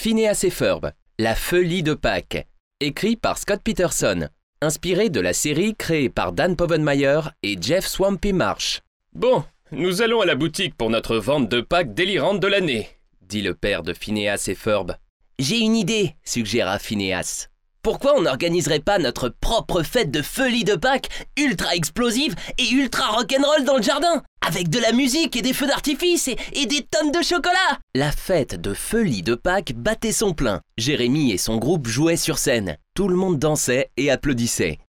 Phineas et Ferb, la folie de Pâques, écrit par Scott Peterson, inspiré de la série créée par Dan Povenmire et Jeff Swampy Marsh. « Bon, nous allons à la boutique pour notre vente de Pâques délirante de l'année, » dit le père de Phineas et Ferb. « J'ai une idée, » suggéra Phineas. « Pourquoi on n'organiserait pas notre propre fête de folie de Pâques, ultra explosive et ultra rock'n'roll dans le jardin, avec de la musique et des feux d'artifice et des tonnes de chocolat ?» La fête de folie de Pâques battait son plein. Jérémy et son groupe jouaient sur scène. Tout le monde dansait et applaudissait.